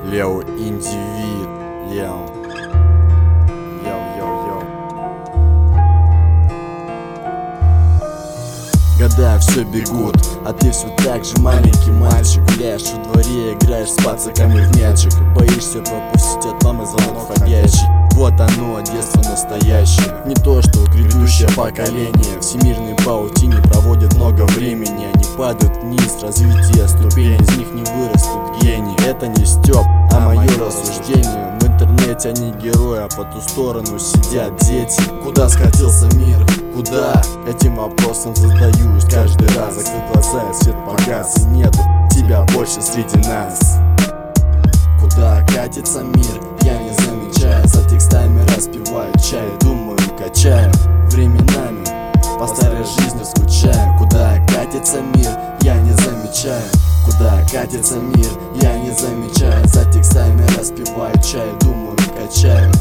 Лео индивид, йоу. Года все бегут, а ты все так же маленький мальчик. Гуляешь во дворе, играешь с пацаками в мячик. Боишься пропустить от мамы звонок входящий. Вот оно, детство настоящее. Не то, что грядущее поколение. Всемирной паутине проводят много времени. Они падают вниз, развитие ступени. Из них не вырастут гении. Это не стёб, а мое рассуждение. В интернете они герои, а по ту сторону сидят дети. Куда скатился мир? Куда? Этим вопросом задаюсь каждый раз. Закрыв глаза, и свет погас, и нету тебя больше среди нас. Куда катится мир? Я не замечаю. За текстами распиваю чай, думаю, качаю. Временами по старой жизни скучаю. Куда катится мир? Я не замечаю. Куда катится мир? Я не замечаю. За текстами распиваю чай, думаю, качаю.